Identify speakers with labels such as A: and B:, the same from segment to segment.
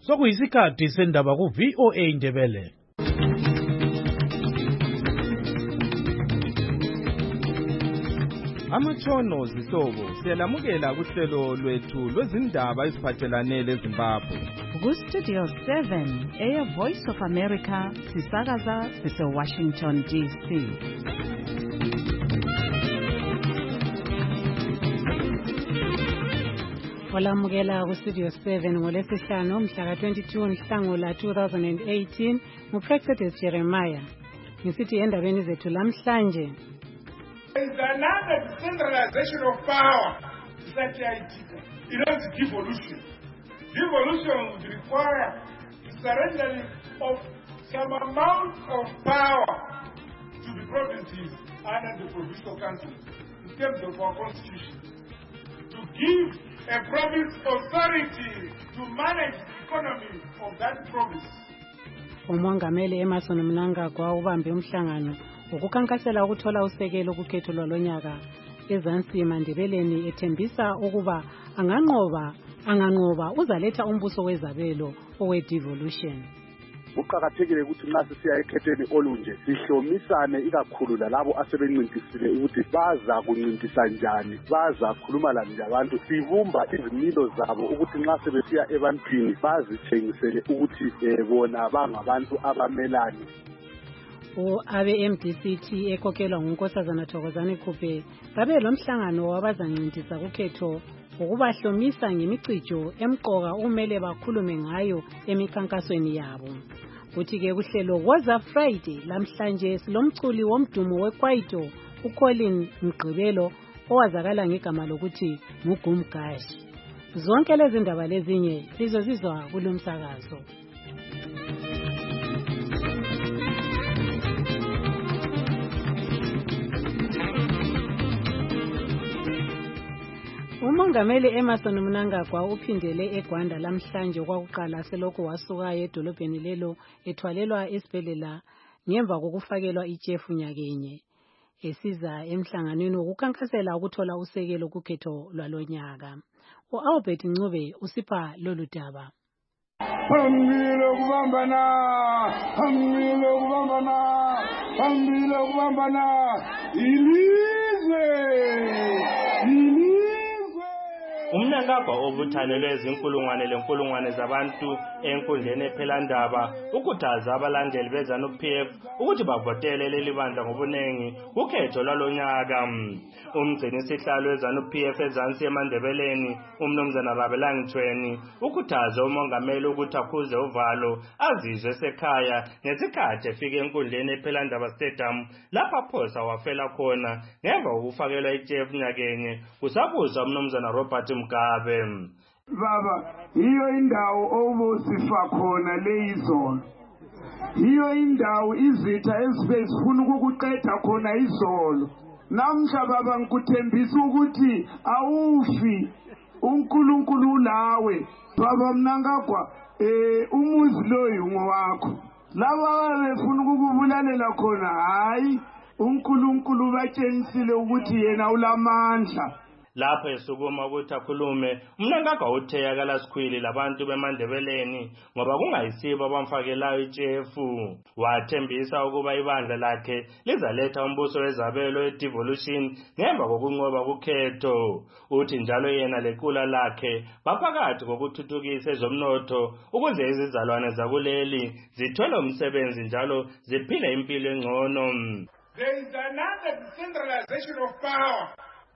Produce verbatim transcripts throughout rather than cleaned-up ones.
A: sokuyisikhathi sendaba ku V O A Indebele.
B: Amatshono zihlobo siyalamukela kuhlelo lwethu lwezindaba eziphathelane leZimbabwe.
C: Ku Studio seven, Air Voice of America, sisakaza sise Washington D C. Olamukela ku Studio seven ngolesihlanu mhla twenty-two Nhlangula two thousand eighteen, nguPrexetus Jeremiah. Ngisithi endabeni zethu lamhlanje.
D: There is another decentralization of power. You know, it's devolution. Devolution would require the surrendering of some amount of power to the provinces under the provincial councils in terms of our constitution. To give a province authority to manage the economy of that province.
C: Umongameli Emmerson Mnangagwa ubambe umhlangano ukukankasela ukuthola usekelo kukhetho lwalonyaka eZansi Mandebeleni ethembisa ukuba anganqoba anganqoba uzaletha umbuso wezabelo owe devolution.
E: Kuqakathekile ukuthi nxa sisiya ekhetheni olunje sihlomisane ikakhulu lalabo asebencintisile ukuthi baza kuncintisa njani, baza khuluma lani labantu, sibumba izimilo zabo ukuthi nxa sebesiya ebantwini bazithengisele ukuthi bona bangabantu abamelani.
C: Abe M D C T ekokelwa nguNkosazana Thokozani Khuphe babe lo mhlangano wabazancintisa kukhetho ukubahlomisa ngemicijo emqoka umele bakhulume ngayo emikhankasweni yabo. Uthi ke kuhlelo Woza Friday lamhlanje silomculi womdumo weKwaito uColin Mgqibelo owazakala ngegama lokuthi nguGumgashi. Zonke lezi ndaba lezinye lizozizwa kulomsakazo. Umongameli Emmerson Mnangagwa uphindele eGwanda lamhlanje kwakuqala selokhu wasuka edolobheni lelo ethwalelwa esibhedlela ngemva kokufakelwa ijefu nyakenye. Esiza emhlanganweni wokukankasela ukuthola usekelo kukhetho lwalonyaka. U-Albert Ncube usipha lolu daba.
D: Phambili ukubambana, phambili ukubambana, phambili ukubambana, ilizwe, ilizwe.
F: Umnangagwa obuthanelwe ezinkulungwane lenkulungwane zabantu enkundleni ephelandaba ukuthaza abalandeli beZANU-P F ukuthi bavotele leli bandla ngobunengi ukhetho lwalonyaka. Umgcini sihlalo weZANU-P F eZansi eMandebeleni uMnumzana Rabelang Tshweni ukuthaza umongameli ukuthi akhuze uvalo azizwe esekhaya ngesikhathi efike enkundleni ephelandaba stadium lapha phosa wafela khona ngemva kokufakelwa ijefu nyakenye kusabuza uMnumzana Robert Mugabe.
D: Baba, hiyo indawo obosifa khona leyizolo. Hiyo indawo izitha ezibe zifuna ukukuqeda khona izolo. Namhla baba ngikuthembisa ukuthi awufi uNkulunkulu lawe. Baba Mnangagwa, eh umuzi loyo ngowakho. Laba befuna ukukubulalela khona hayi uNkulunkulu batshenisile ukuthi yena ulamandla.
F: Lapho esukuma ukuthi akhulume Mnangagwa uthe yakala sikhwili labantu beMandebeleni ngoba kungayisibo abamfakelayo ijefu. Wathembisa ukuba ibandla lakhe lizaletha umbuso wezabelo we-devolution ngemva kokunqoba kukhetho. Uthi njalo yena lequla lakhe baphakathi kokuthuthukisa ezomnotho ukuze izizalwane zakuleli zithole umsebenzi njalo ziphile impilo engcono.
D: There is another decentralization of power.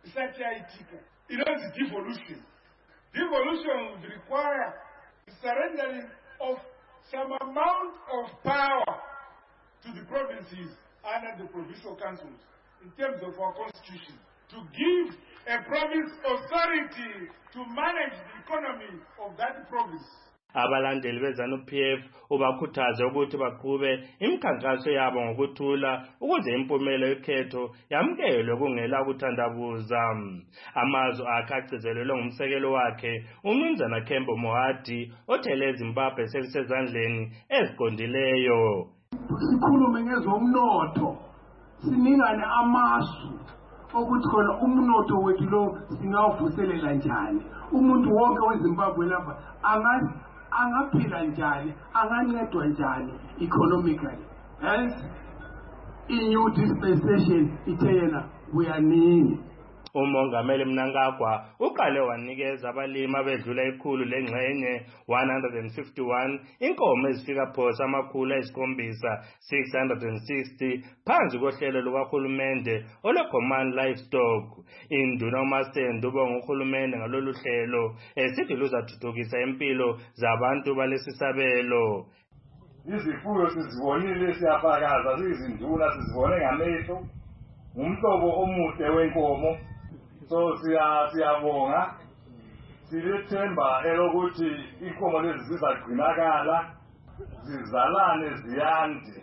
D: You know, it's devolution. Devolution would require the surrendering of some amount of power to the provinces under the provincial councils in terms of our constitution to give a province authority to manage the economy of that province.
F: Abalandeli beZANU-P F ubakhuthaze ukuthi baqhube imikhankaso yabo ngokuthula ukuze impumela yekhetho yamkelwe kungela ukuthandabuza. Amazwi akhe agcizelelwe ngumsekelo wakhe uMnumzana Kembo Mohadi othele eZimbabwe selisezandleni eziqondileyo.
D: Sikhulume ngezomnotho, siningane amasu ukuthi khona umnotho wethu lo singawuvuselela njani. Umuntu wonke weZimbabwe lapha angazi
G: angaphila njani, angancedwa njani economically. Hence, in new dispensation, ithe yena uyaningi.
F: uMongameli Mnangagwa uqale wanikeza abalimi abedlula ikhulu lengxenye one hundred fifty-one inkomo ezifika phosa amakhulu ayisikhombisa six hundred sixty phansi kohlelo lukahulumende olweCommand Livestock. Induna uMasende ubonga uhulumende ngalolu hlelo esithi luzathuthukisa impilo zabantu balesisabelo.
H: Izifuyo sizibonile siyafakaza, sizinduna sizibone ngamehlo, umhlobo omuhle wenkomo. So siya siyabonga, silethemba elokuthi inkomo lezi zizagcinakala, zizalane ziyande.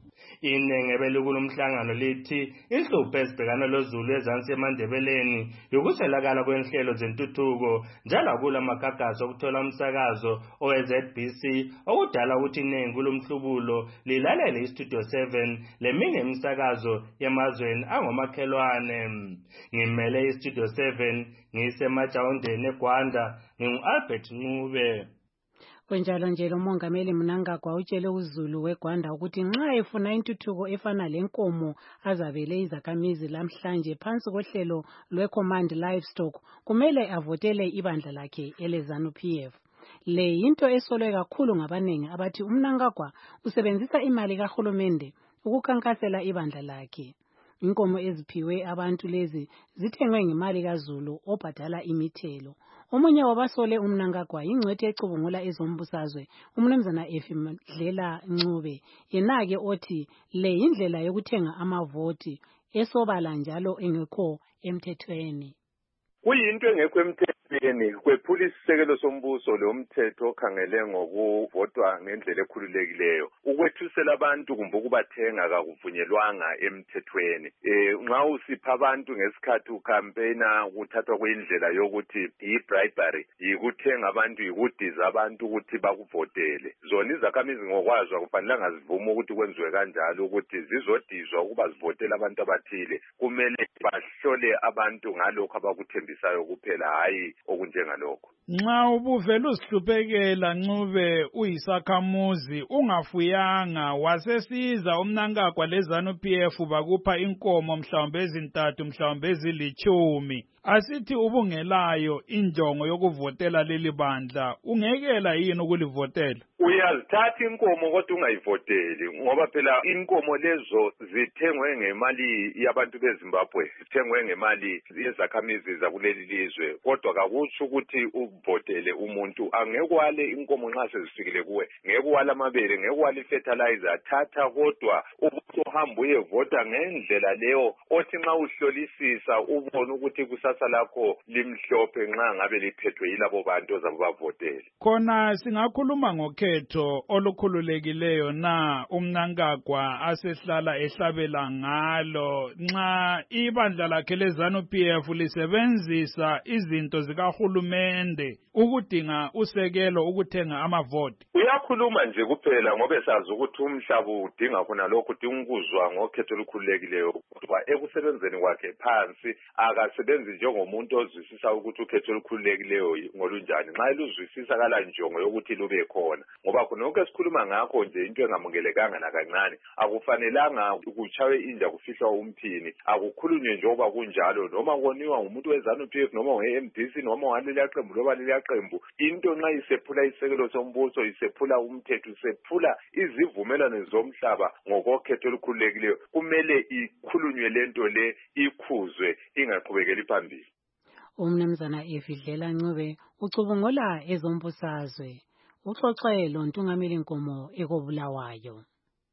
F: Inenge belikulu umhlangano lithi inhlupho ezibhekana lozulu ezansi eMandebeleni yokuswelakala kwenhlelo zentuthuko njalo kula magagazo okuthola umsakazo owe-Z B C okudala ukuthi inengi kulomhlubulo lilalele iStudio seven leminye imisakazo yemazweni angomakhelwane. Ngimele iStudio seven ngisemajawundeni eGwanda, ngingu-Albert Ncube.
C: Kwenjalo nje lo Mongameli Mnangagwa utshele uZulu weGwanda ukuthi nxa efuna intuthuko efana lenkomo azabele izakhamizi lamhlanje phansi kohlelo lweCommand Livestock kumele avotele ibandla lakhe eleZANU P F. Le yinto esolwe kakhulu ngabanengi abathi uMnangagwa usebenzisa imali kahulumende ukukhankasela ibandla lakhe. Inkomo eziphiwe abantu lezi zithengwe ngemali kaZulu obhadala imithelo. Omunye wabasole uMnangagwa ingcwethi ecubungula ezombusazwe uMnumzana Efimdlela Ncube yenake othi le indlela yokuthenga amavoti esobala njalo engekho emthethweni.
I: Kuyinto engekho emthethweni kwephula isisekelo sombuso lo mthetho okhangele ngokuvotwa ngendlela ekhululekileyo. Ukwethusela abantu kumbe ukubathenga akakuvunyelwanga emthethweni. Eh nxa usipha abantu ngesikhathi ucampaigna ukuthathwa kwendlela yokuthi i-bribery yikuthenga abantu yikudiza abantu ukuthi bakuvotele. Zona izakhamizi ngokwazo akufanelanga zivuma ukuthi kwenziwe kanjalo ukuthi zizodizwa ukuba zivotela abantu abathile. Kumele bahlole abantu ngalokho abakuthembisayo kuphela hayi okunjengalokho.
J: Nxa ubuvela usihluphekela Ncube uyisakhamuzi ungafuyanga wasesiza uMnangagwa leZANU P F bakupha inkomo mhlawumbe ezintathu mhlawumbe ezilichumi. Asithi ubungelayo injongo yokuvotela leli bandla ungekela yini ukulivotela?
I: Uyazithatha inkomo kodwa ungayivoteli ngoba phela inkomo lezo zithengwe ngemali yabantu beZimbabwe, zithengwe ngemali yezakhamizi zakuleli lizwe, kodwa kakutsho ukuthi uvotele umuntu. Angekwale inkomo nxa sezifikile kuwe, ngekwala amabele, ngekwala ifertilizer, thatha kodwa ubuhamba uyevota ngendlela leyo othi nxa uhlolisisa ubone ukuthi kusasa lakho limhlophe nxa ngabe liphethwe yilabo bantu ozabavotela.
J: Khona singakhuluma ngokhetho olukhululekileyo na uMnangagwa asehlala ehlabela ngalo nxa ibandla lakhe leZANU P F lisebenzisa izinto zikahulumende ukudinga usekelo ukuthenga amavoti?
I: Uyakhuluma nje kuphela ngoba esazi ukuthi umhlaba udinga khona lokho udinguzwa ngokhetho olukhululekileyo, kodwa ekusebenzeni kwakhe phansi akasebenzi njengomuntu ozwisisa ukuthi ukhetho olukhululekileyo ngolunjani. Nxa eluzwisisa kala njongo yokuthi lube khona ngoba khonke esikhuluma ngakho nje into engamukelekanga nakancane. Akufanelanga kuchawe inja kufihlwa umphini, akukhulunywe njengoba kunjalo noma koniwa ngumuntu weZANU P F noma nge-M D C noma ngaleli yaqembu loba leli yaqembu. Into nxa isephula isekelo sombuso, isephula umthetho, isephula izivumelwano zomhlaba ngokokhetho olukhululekileyo, kumele ikhulunywe lento le ikhuzwe ingaqhubekeli phambili.
C: Umnumzana Efidlela Ncube ucubungula ezombusazwe. Uxoxe lo Ntungameli Nkomo ekobulawayo.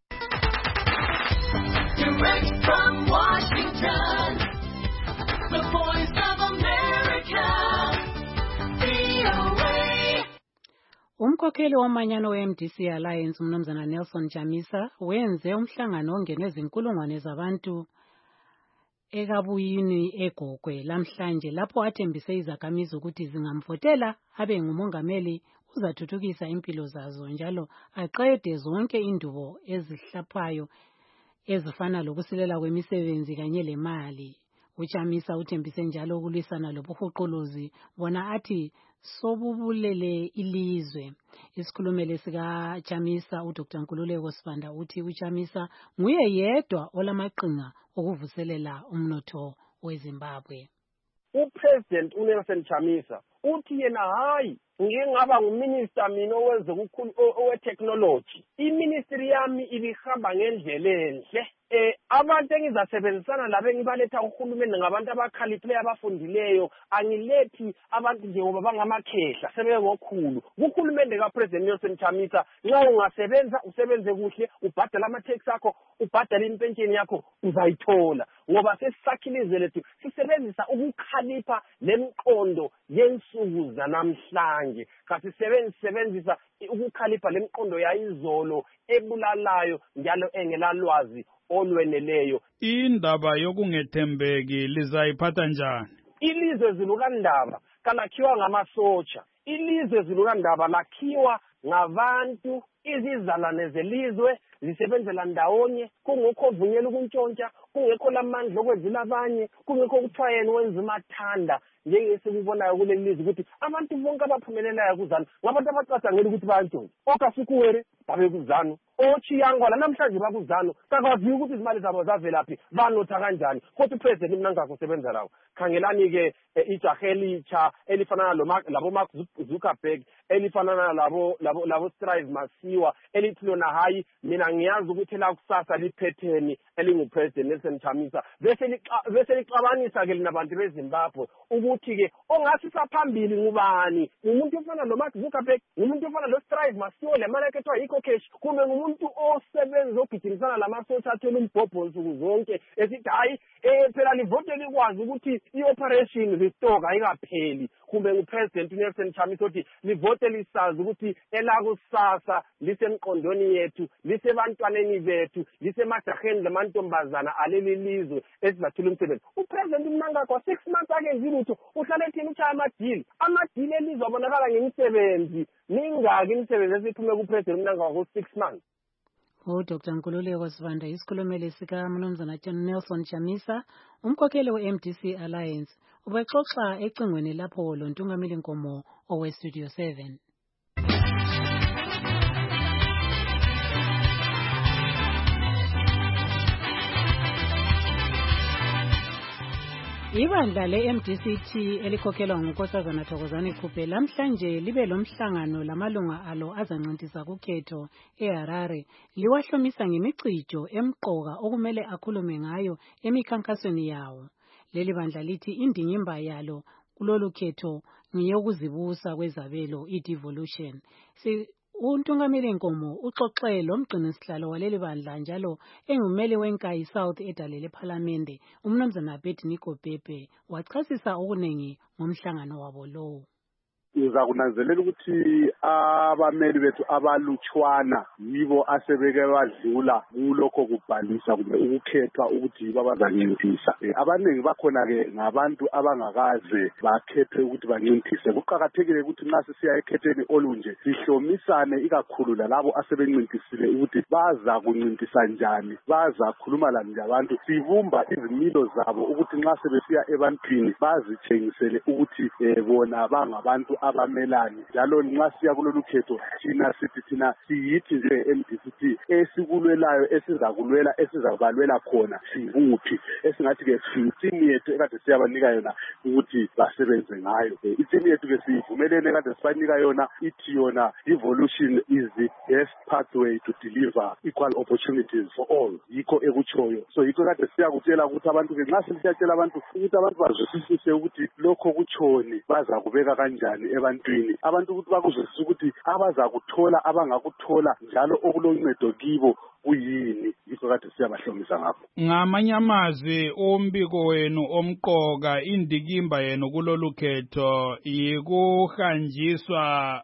K: Direct from Washington, the Voice of America, V O A.
C: Umkhokheli womanyano we-M D C Alliance uMnumzana Nelson Chamisa wenze umhlangano ongenwe izinkulungwane zabantu ekabuyini eGogwe lamhlanje lapho athembise izakhamizi ukuthi zingamvotela abe ngumongameli uzathuthukisa impilo zazo njalo aqede zonke indubo ezihlaphayo ezifana lokusilela kwemisebenzi kanye lemali. UChamisa uthembise njalo ukulwisana lobuhuquluzi bona athi sobubulele ilizwe. Isikhulumeli sika Chamisa uDr Nkululeko Sibanda uthi uChamisa nguye yedwa olamaqhinga okuvuselela umnotho weZimbabwe.
L: uPresident uNelson Chamisa uthi yena hayi ngingaba nguminister mina owenze ukukhulu owe technology. Iministry yami ibihamba ngendlela enhle. Eh abantu engizasebenzisana labo engibaletha uhulumeni ngabantu abakhaliphe abafundileyo, angilethi abantu nje ngoba bangamakhehla sebengokhulu. Uhulumeni kaPresident Nelson Chamisa nxa ungasebenza usebenze kuhle, ubhadala ama tax akho, ubhadala impension yakho, uzayithola. Ngoba sesisakhilize lethu sisebenzisa ukukhalipha lemqondo yensuku zanamhlanje. Kasi sebenzisa ukukhalipha lemqondo yayizolo ebulalayo njalo engelalwazi olweneleyo.
J: Indaba yokungethembeki lizayiphatha njani?
L: Ilizwe zilukandaba kalakhiwa ngamasotsha. Ilizwe zilukandaba lakhiwa ngabantu, izizalwane zelizwe zisebenzela ndawonye, kungekho ovunyela ukuntshontsha, kungekho lamandla okwenzela abanye, kungekho ukuthwayena wenza umathanda njengesikubonayo kuleli lizwe ukuthi abantu bonke abaphumelelayo kuzana ngabantu abacabangela ukuthi bayantshontsha. Okasukuwere babe kuzana, ochiyangwala namhlanje bakuzana, kakwazi ukuthi izimali zabo zavelaphi, banotha kanjani. Kodwa uPresident uMnangagwa usebenza lawo. Khangelani ke ijaha elitsha elifana labo Mark Zuckerberg, elifana labo labo labo Strive Masiwa, elithi lona hayi mina ngiyazi ukuthi la kusasa liphetheni elinguPresident Nelson Chamisa. Bese bese lixabanisa ke linabantu beZimbabwe ukuthi ke ongasisa phambili ngubani, umuntu ofana lo Mark Zuckerberg, umuntu ofana lo Strive Masiwa, le mali ekethwa yikho cash, kumbe umuntu osebenza ogijimisana lamasotsha athela umbhobho nsuku zonke esithi hayi eh phela livote likwazi ukuthi i-operation restore ayikapheli. Kumbe uPresident Nelson Chamisa uthi livote lisazi ukuthi elakusasa lisemqondweni yethu, lisebantwaneni bethu, lisemajaheni lamantombazana aleli lizwe esizathula umsebenzi. uPresident uMnangagwa six months akenzi lutho, uhlala ethini uchaya amadili. Amadili elizwe abonakala ngemisebenzi. Ningaki imisebenzi esiphume kuPresident uMnangagwa ku six months.
C: uDr Nkululeko Sibanda isikhulumeli sika Mnumzana Nelson Chamisa, umkhokheli we-M D C Alliance, ubexoxa ecingweni lapho lo Ntungamili Nkomo owe Studio seven. Ibandla le-M D C T elikhokhelwa nguNkosazana Thokozani Khuphe lamhlanje libe lomhlangano lamalunga alo azancintisa kukhetho eHarare liwahlomisa ngemicijo emqoka okumele akhulume ngayo emikhankasweni yawo. Leli bandla lithi indingimba yalo kulolu khetho ngiyokuzibusa kwezabelo i-devolution. Si uNtungameli Nkomo uxoxe lo mgcinisihlalo waleli bandla njalo engumele wenkayi South edalele eParliament uMnumzana Abednego Bhebhe wachasisa okunengi ngomhlangano wabo lowo.
E: Uza kunanzelela ukuthi abameli bethu abalutshwana yibo asebeke badlula kulokho kubhalisa kumbe ukukhethwa ukuthi babazancintiswa. Abaningi bakhona ke ngabantu abangakaze bakhethe ukuthi bancintise. Kuqhakathekile ukuthi nxa sisiya ekhetheni olunje sihlomisane ikakhulu lalabo asebencintisile ukuthi baza kuncintisa njani, baza khuluma lani labantu, sibumba izimilo zabo ukuthi nxa sebesiya ebantwini bazitshengisele ukuthi bona bangabantu abamelani. Njalo nxa siya kulolu khetho thina sithi thina siyithi nje M D C T esikulwelayo esizakulwela esizabalwela khona sibuphi, esingathi ke siyitimi yethu ekade siyabanika yona ukuthi basebenze ngayo. Itimi yethu ke sivumelene ekade sibanika yona ithi yona devolution is the best pathway to deliver equal opportunities for all. Yikho ekutshoyo. So yikho kade siyakutshela ukuthi abantu ke nxa siyatshela abantu ukuthi abantu bazwisise ukuthi lokho kutshoni baza kubeka kanjani ebantwini, abantu ukuthi bakuzwisise ukuthi abaza kuthola abangakuthola njalo okuloncedo kibo kuyini. Yikho kade siyabahlomisa ngakho.
J: Ngamanye amazwi umbiko wenu omqoka indikimba yenu kulolu khetho yikuhanjiswa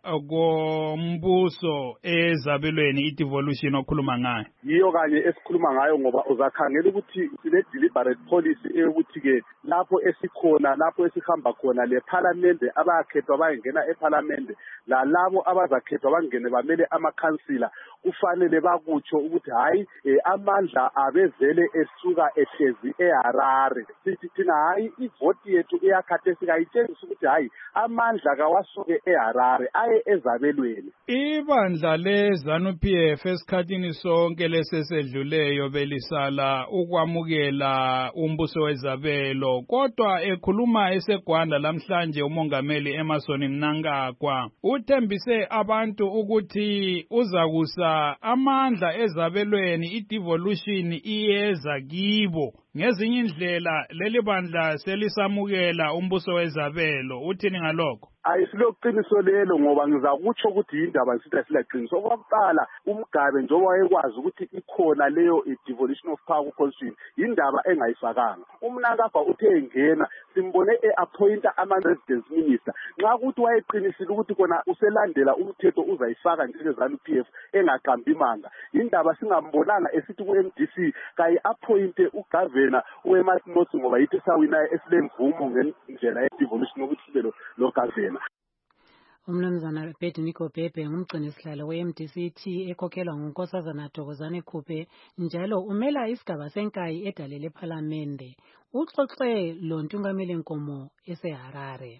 J: kombuso ezabelweni i-devolution okhuluma ngayo.
E: Yiyo kanye esikhuluma ngayo ngoba uzakhangela ukuthi sine deliberate policy eyokuthi ke lapho esikhona lapho esihamba khona le parliament abakhethwa bayengena eParliament la labo abazakhethwa bangene bamele amakhansila kufanele bakutsho ukuthi hayi amandla abevele esuka ehlezi eHarare. Sithi thina hayi ivoti yethu iyakhathesi kayitshengisa ukuthi hayi amandla kawasuke eHarare aye ezabelweni.
J: Ibandla leZANU-P F esikhathini sonke lesesedluleyo belisala ukwamukela umbuso wezabelo, kodwa ekhuluma eseGwanda lamhlanje umongameli Emmerson Mnangagwa uthembise abantu ukuthi uzakusa amandla ezabelweni, i-devolution iyeza kibo. Ngezinye indlela leli bandla selisamukela umbuso wezabelo. Uthini ngalokho?
E: Ayisiloqiniso lelo ngoba ngizakutsho ukuthi indaba sitha silaqiniso. Okwaqala uMgabe njengoba wayekwazi ukuthi ikhona leyo devolution of power constitution indaba engayifakanga. uMnangagwa uthe engena simbone eappointa ama-residence minister. Nxa ukuthi wayeqinisile ukuthi kona uselandela umthetho uzayifaka njengezanu-P F engaqambi manga, indaba singambonanga esithi ku-M D C kayi-appointe ugavana uEmmanuel ngoba yithi sawina esilemvumo ngendlela ye-devolution yokuthi sibe lo gavana.
C: Umnumzana Bedniko Bhebhe ngumgcini sihlalo we-M D C T ekhokhelwa ngunkosazana Thokozani Khuphe njalo umela isigaba senkayi edalele ephalamende. Uxoxe lo Ntungameli Nkomo eseHarare.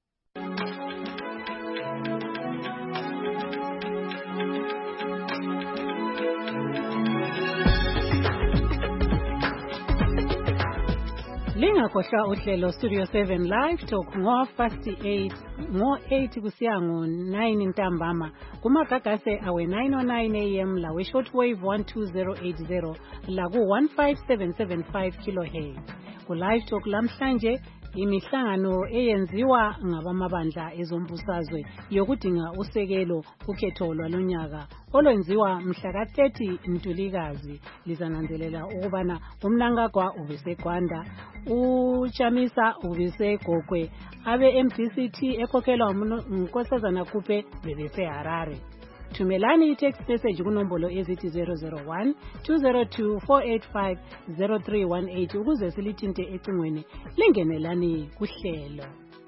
C: Lingakhohlwa uhlelo Studio seven Live Talk ngo past eight ngo eight kusiya ngo nine ntambama kumagagase awe nine oh nine A M la we shortwave one two zero eight zero la ku one five seven seven five kilohertz. Ku Live Talk lamhlanje imihlangano eyenziwa ngabamabandla ezombusazwe yokudinga usekelo kukhetho lwalonyaka olwenziwa mhla ka thirty Ntulikazi. Lizananzelela ukubana uMnangagwa ubeseGwanda, uChamisa ubeseGogwe, abe M D C T ekhokhelwa unkosazana Khuphe bebeseHarare. Thumelani i-text message kunombolo ezithi zero zero one two zero two four eight five zero three one eight ukuze silithinte ecingweni lingenelani kuhlelo.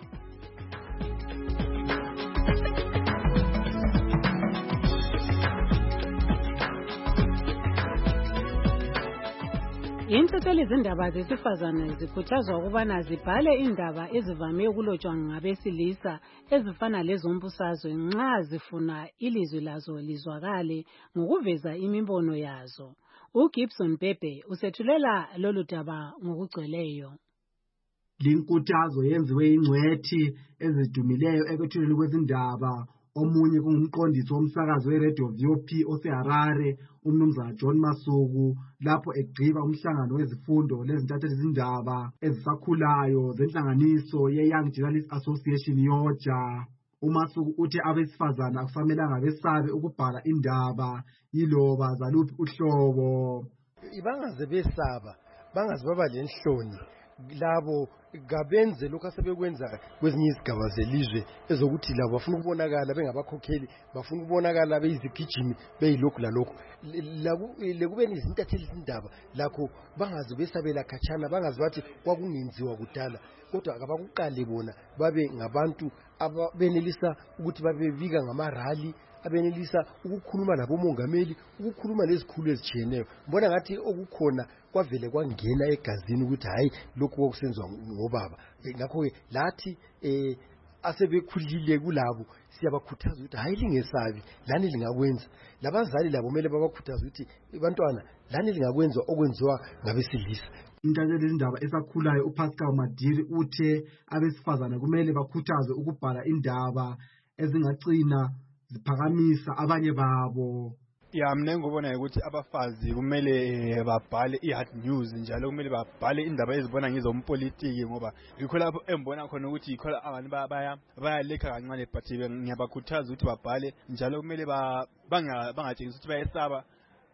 C: Intatheli zindaba zesifazane zikhuthazwa ukubana zibhale indaba ezivame ukulotshwa ngabesilisa ezifana lezombusazwe nxa zifuna ilizwi lazo lizwakale ngokuveza imibono yazo. uGibson Bhebhe usethulela lolu daba ngokugcweleyo.
M: Linkuthazo yenziwe ingcwethi ezidumileyo ekwethuleni kwezindaba. Omunye kungumqondisi womsakazo weRadio V O P oseHarare umnumzana John Masuku lapho egqiba umhlangano wezifundo lezintatheli zindaba ezisakhulayo zenhlanganiso ye-Young Journalists Association yoja. uMasuku uthi abesifazana akufanelanga besabe ukubhala indaba yiloba zaluphi uhlobo.
N: Bangaze besaba, bangaze baba lenhloni labo gabenze lokho asebekwenza kwezinye izigaba zelizwe ezokuthi labo bafuna ukubonakala bengabakhokheli, bafuna ukubonakala beyizigijimi beyilokhu lalokho. Lekubeni izintatheli zindaba lakho bangaze besabela khatshana, bangaze bathi kwakungenziwa kudala, kodwa akabakuqale bona babe ngabantu abenelisa ukuthi babebika ngamarali, abenelisa ukukhuluma labomongameli, ukukhuluma lezikhulu ezitshiyeneyo. Mbona ngathi okukhona kwavele kwangena egazini ukuthi hayi lokhu kokusenziwa ngobaba. Ngakho ke lathi eh asebekhulile kulabo siyabakhuthaza ukuthi hayi lingesabi, lani lingakwenza. Labazali labo kumele babakhuthaza ukuthi bantwana lani lingakwenza okwenziwa ngabesilisa.
M: Intatheli zindaba esakhulayo uPascal Madiri uthe abesifazana kumele bakhuthazwe ukubhala indaba ezingagcina ziphakamisa abanye babo.
O: Ya mina ngibona ukuthi abafazi kumele babhale i-hard news, njalo kumele babhale indaba ezibona ngezompolitiki ngoba yikho lapho embona khona ukuthi yikho abantu baya bayalekha kancane, but ngiyabakhuthaza ukuthi babhale njalo. Kumele bangatshengisi ukuthi bayesaba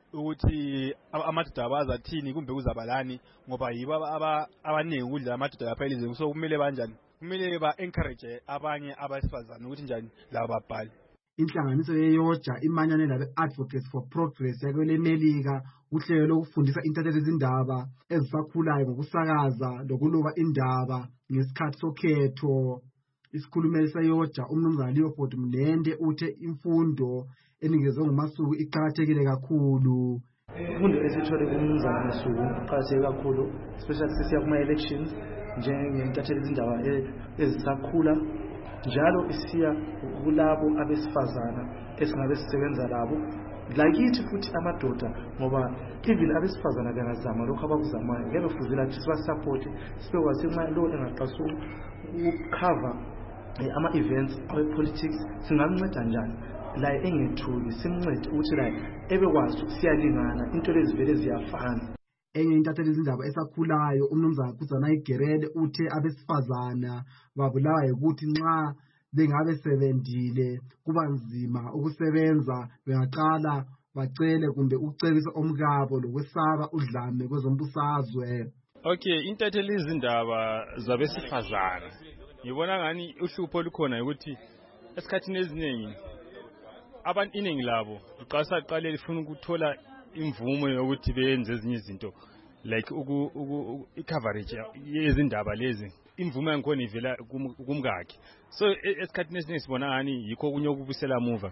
O: ukuthi amadoda abazathini kumbe kuzabalani ngoba yibo abaningi ukudla amadoda lapha elizweni. So kumele banjani, kumele ba-encourage abanye abesifazane ukuthi njani labo babhale.
M: Inhlanganiso yeyoja imanyane labe Advocates for Progress yakwele Melika uhlelo lokufundisa intatheli zindaba ezisakhulayo ngokusakaza lokuloba indaba ngesikhathi sokhetho. Isikhulumeli seyoja umnumzana Leopold Mnende uthe imfundo enikezwe nguMasuku iqhakathekile kakhulu.
P: imfundo esithole kumnumzana Masuku iqhatheke kakhulu, especially sesiya kuma elections njengentatheli izindaba ezisakhula, njalo isiya kulabo abesifazana esingabe sisebenza labo lakithi futhi amadoda, ngoba even abesifazana bengazama lokho abakuzamayo ngeke kufuzile ukuthi siba-support sibekwazi nxa lo engaqasa ukucover ama-events awe-politics singamnceda njani la engethuki, simncede ukuthi la ebekwazi ukuthi siyalingana, into lezi vele ziyafana.
M: Enye intatheli izindaba esakhulayo umnumzana Kudzanayi Gerede uthe abesifazana babulawa ukuthi nxa bengabe sebendile kuba nzima ukusebenza, bengaqala bacele kumbe ukucebisa omkabo lokwesaba udlame kwezombusazwe.
B: Okay, intatheli izindaba zabesifazana ngibona ngani uhlupho olukhona ukuthi esikhathini eziningi abantu iningi labo liqasa qale lifuna ukuthola imvumo yokuthi benze ezinye izinto like uku i-coverage yezindaba lezi, imvumo yakhona ivela kumkakhe. So esikhathini esiningi sibona ngani yikho kunye okubusela muva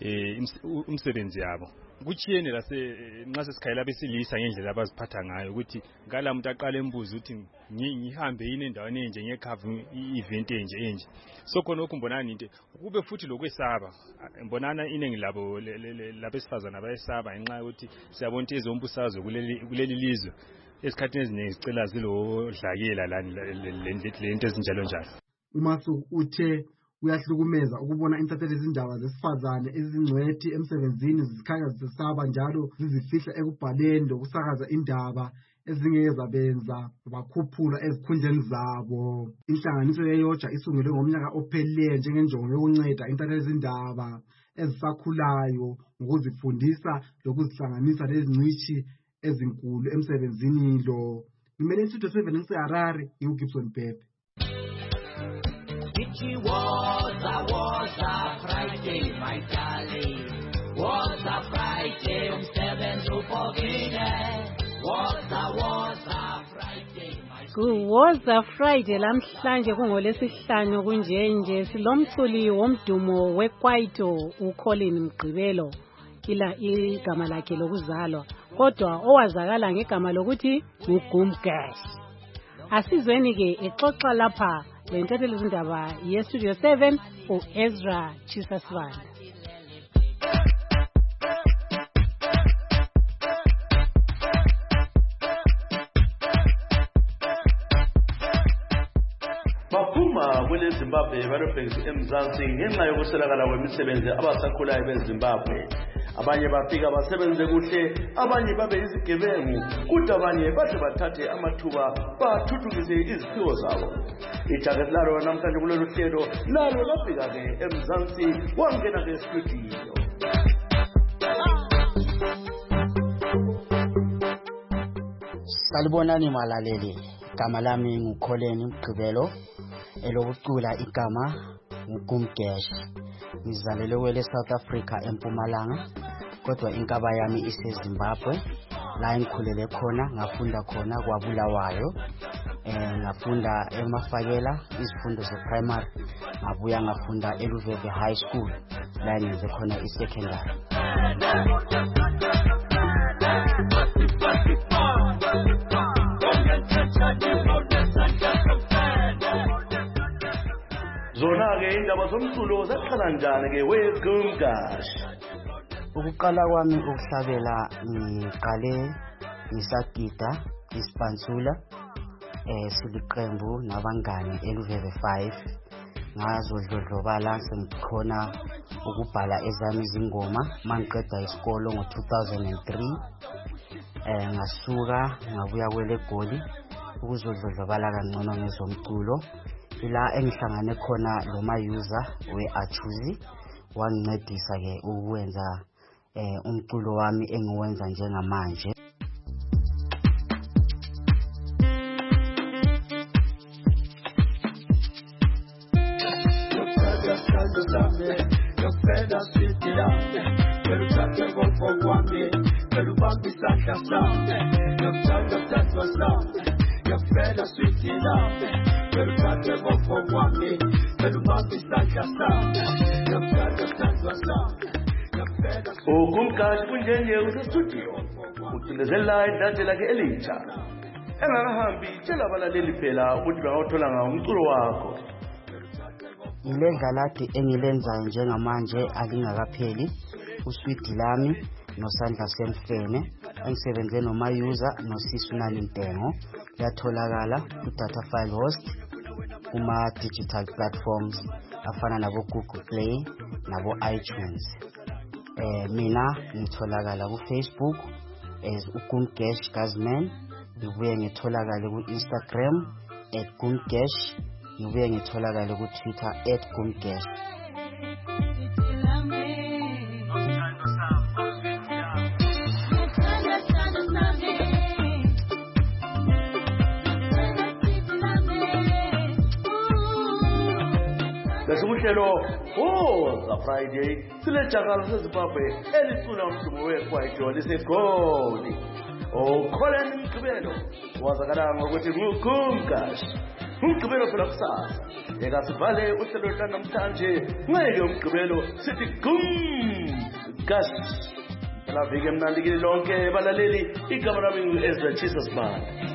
B: umsebenzi yabo. Kuchiyene la se nxa sesikhayela besilisa ngendlela abaziphatha ngayo ukuthi ngala umuntu aqala embuzo ukuthi ngihambe yini endaweni enje ngecover i-event enje enje. So khona okumbonana into kube futhi lokwesaba, mbonana iningi labo labesifazana bayesaba ngenxa ukuthi siyabona ukuthi ezombusazwe kuleli kuleli lizwe esikhathini eziningi sicela zilo dlakela la lento ezinjalo njalo.
M: uMasuku uthe uyahlukumeza ukubona intatheli izindaba zesifazane ezingcwethi emsebenzini zikhanya zisaba njalo zizifihla ekubhaleni lokusakaza indaba ezingeza benza bakhuphula ezikhundleni zabo. Inhlanganiso yeYoja isungulwe ngomnyaka ophelileyo njengenjongo yokunceda intatheli izindaba ezisakhulayo ngokuzifundisa lokuzihlanganisa lezingcithi ezinkulu emsebenzini lo. Ngimele isitho seven ngiseHarare, ngiuGibson Bhebhe.
K: It was a, was a Friday, my darling. Was a Friday, umsebenzi ufokile. Was a, was a Friday, my
C: Kuwoza Friday lamhlanje kungolesihlanu kunjenje silomculi womdumo weKwaito uColin Mgqibelo kila igama lakhe lokuzalwa, kodwa owazakala ngegama lokuthi uGumgash. Asizweni ke exoxa lapha lentatheli izindaba yeStudio seven uEzra Chisaswana.
Q: Baphuma kule Zimbabwe barobhekisa eMzansi ngenxa yokuswelakala kwemisebenzi abasakhulayo beZimbabwe. Abanye bafika basebenze kuhle, abanye babe izigebengu, kodwa abanye bathi bathathe amathuba bathuthukise iziphiwo zabo. Ithaketi lalo namhlanje kulolu hlelo lalo lafika ke eMzansi wangena ke studio.
R: Salibonani malaleli, igama lami nguColin Mgqibelo, elokucula igama nguGumgash. Ngizalelwe kwele South Africa eMpumalanga, kodwa inkaba yami iseZimbabwe. La engikhulele khona, ngafunda khona kwaBulawayo. Eh ngafunda eMafakela izifundo ze-primary, ngabuya ngafunda eLuveve High School la ngenze khona i-secondary.
Q: Zona ke indaba zomculo zaqala njani ke weGumgash?
R: Ukuqala kwami ukuhlabela ngiqale ngisagida isipansula eh siliqembu nabangani eLuveve five, ngazodlodlobala sengikhona ukubhala ezami izingoma mangiqeda isikolo ngo two thousand three. eh ngasuka ngabuya kwele Goli ukuzodlodlobala kangcono ngezomculo. Ila engihlangane khona lo mayuza weAchuzi wangincedisa ke ukwenza eh umculo wami engiwenza njengamanje.
Q: ukumkashi kunjenje usestudio ucindezela idathe lakhe elitsha engakahambi tshela abalaleli phela ukuthi bangawuthola ngawo umculo wakho.
R: Ile dlaladi engilenzayo njengamanje alingakapheli uSweet Lami noSandla Semfene engisebenze noMayuza noSisu Nalintengo yatholakala ku-data file host kuma-digital platforms afana nabo Google Play nabo iTunes. Eh mina ngitholakala ku-Facebook as uGumgesh Guzman, ngibuye ngitholakale ku-Instagram at Gumgesh, ngibuye ngitholakale ku-Twitter at Gumgesh.
Q: Lesikuhlelo Woza Friday silejakala seZimbabwe elicula umdumo weKwaito liseGoli. Ukholeni Mgqibelo wazakala ngokuthi nguGumgesh. Umgqibelo phela kusasa ekasivale uhlelo lwa namhlanje ngeke umgqibelo sithi Gumgesh. La vike mnandi kini lonke balaleli, igama lami Ezra Jesus Band.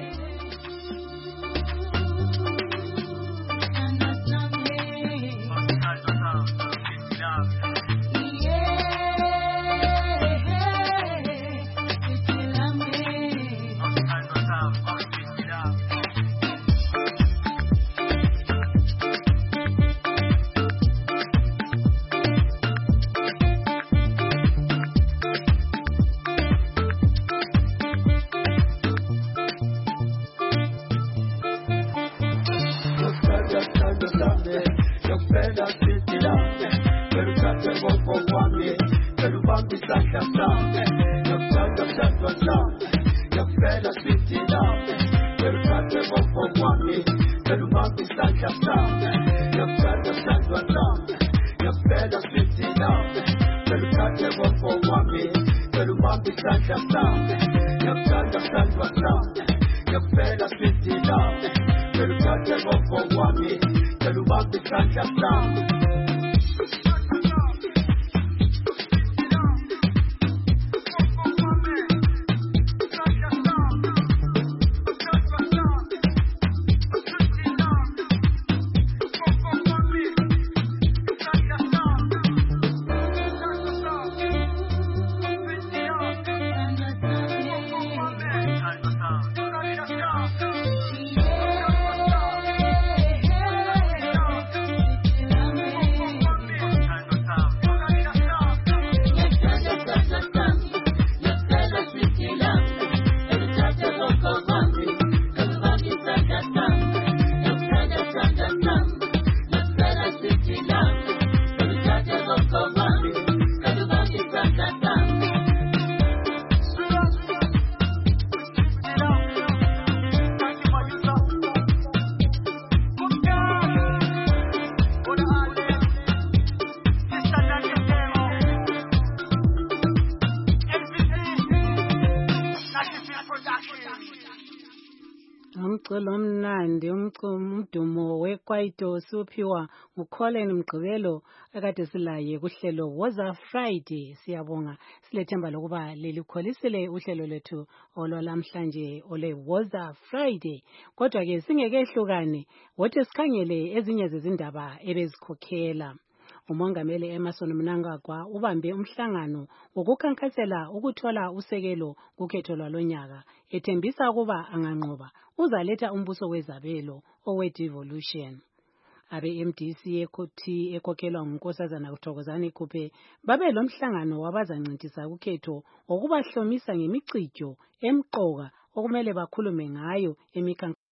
C: Umculo omnandi umdumo weKwaito suphiwa nguColin Mgqibelo akade silaye kuhlelo Woza Friday. Siyabonga silethemba lokuba lelikholisile uhlelo lethu olwalamhlanje ole Woza Friday. Kodwa ke singekehlukane wothi sikhangele ezinye zezindaba ebezikhokhela. Umongameli Emmerson Mnangagwa ubambe umhlangano wokukhankasela ukuthola usekelo kukhetho lwalonyaka, ethembisa ukuba anganqoba uzaletha umbuso wezabelo owe-devolution. Abe-M D C ekhothi ekhokhelwa nguNkosazana Thokozani Kupe babe lo mhlangano wabazancintisa kukhetho okubahlomisa ngemicijo emqoka okumele bakhulume ngayo emikhankasweni.